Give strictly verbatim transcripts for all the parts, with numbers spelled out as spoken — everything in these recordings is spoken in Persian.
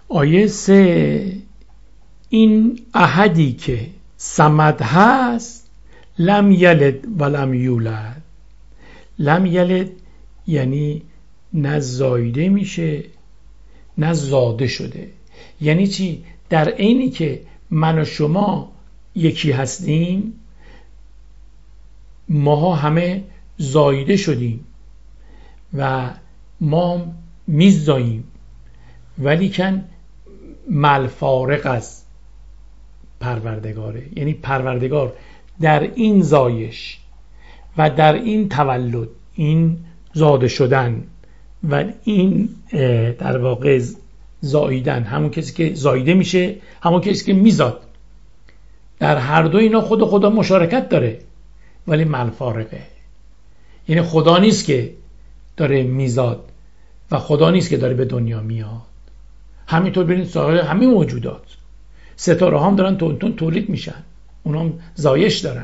آیه سه، این احدی که صمد هست لم یلد و لم یولد. لم یلد یعنی نه زایده میشه نه زاده شده. یعنی چی؟ در عینی که من و شما یکی هستیم، ماها همه زایده شدیم و ما میزاییم، ولی کن مل فارق از پروردگاره. یعنی پروردگار در این زایش و در این تولد، این زاده شدن و این در واقع زاییدن، همون کسی که زایده میشه همون کسی که میزاد، در هر دو اینا خود خدا مشارکت داره، ولی مل فارقه. یعنی خدا نیست که داره میزاد و خدا نیست که داره به دنیا میاد. همینطور ببینید سایر همه موجودات، ستاره هم دارن تون تون تولید میشن، اونا هم زایش دارن.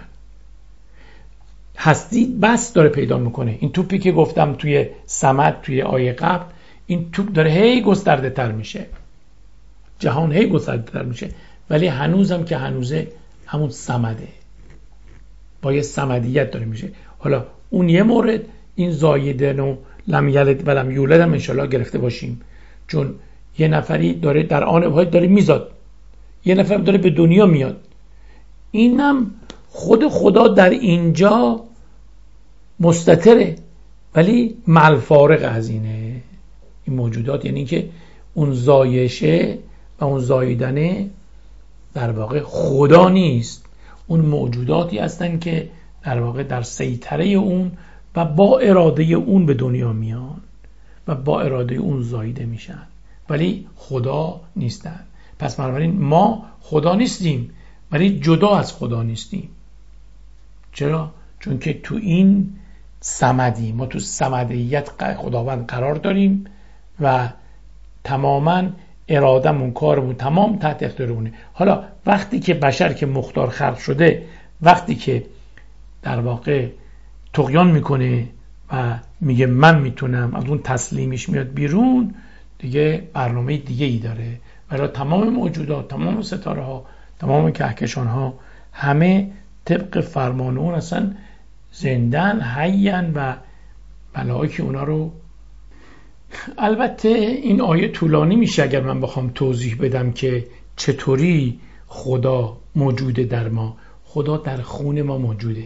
هستی بس داره پیدا میکنه. این توپی که گفتم توی صمد توی آیه قبل، این توپ داره هی گسترده تر میشه، جهان هی گسترده تر میشه، ولی هنوزم که هنوزه همون صمده، با یه صمدیت داره میشه. حالا اون یه مورد، این زایدن و لم یلد و لم یولد هم انشالله گرفته باشیم، چون یه نفری داره در آن واحد داره میزاد، یه نفر داره به دنیا میاد. اینم خود خدا در اینجا مستتره، ولی مل فارق از اینه این موجودات. یعنی که اون زایشه و اون زاییدنه در واقع خدا نیست، اون موجوداتی هستن که در واقع در سیطره اون و با اراده اون به دنیا میان و با اراده اون زاییده میشن، ولی خدا نیستن. پس بنابراین ما خدا نیستیم، ولی جدا از خدا نیستیم. چرا؟ چون که تو این صمدی، ما تو صمدیت خداوند قرار داریم و تماما ارادمون، کارمون تمام تحت اختیارمونه. حالا وقتی که بشر که مختار خلق شده، وقتی که در واقع طغیان میکنه و میگه من میتونم، از اون تسلیمیش میاد بیرون، دیگه برنامه دیگه ای داره. ولی تمام موجودات، تمام ستاره ها، تمام کهکشان ها، همه طبق فرمان اون اصلا زندن، حیان و ملائکه اونا رو. البته این آیه طولانی میشه اگر من بخوام توضیح بدم که چطوری خدا موجوده در ما. خدا در خون ما موجوده،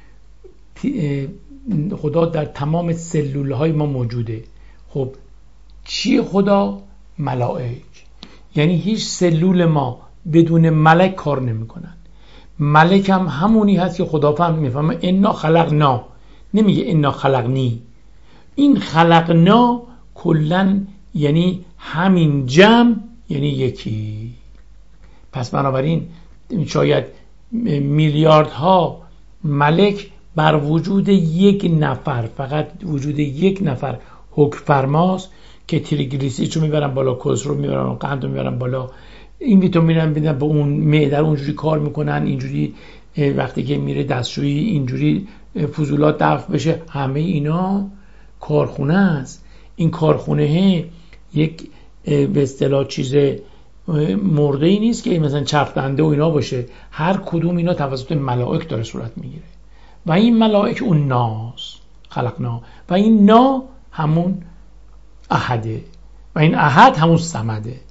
خدا در تمام سلول های ما موجوده. خب چی خدا؟ ملائک. یعنی هیچ سلول ما بدون ملک کار نمی کنن. ملک هم همونی هست که خدا فهم میفهمه انا خلقنا، نمیگه انا خلقنی. این خلقنا کلن یعنی همین جمع، یعنی یکی. پس بنابراین شاید میلیاردها ملک بر وجود یک نفر، فقط وجود یک نفر حکم فرماست که تریگلیسیریدش رو میبرن بالا، کلسترول رو میبرن، قند رو میبرن بالا، این ویتامین رو میدن به اون معده، اونجوری کار میکنن، اینجوری وقتی که میره دستشویی اینجوری فضولات دفع بشه. همه اینا کارخونه است. این کارخونه یک به اصطلاح چیز مرده ای نیست که مثلا چرخ دنده و اینا باشه. هر کدوم اینا توسط ملائک داره صورت میگیره و این ملائک اون ناس خلقنا و این نا همون احده و این احد همون صمده.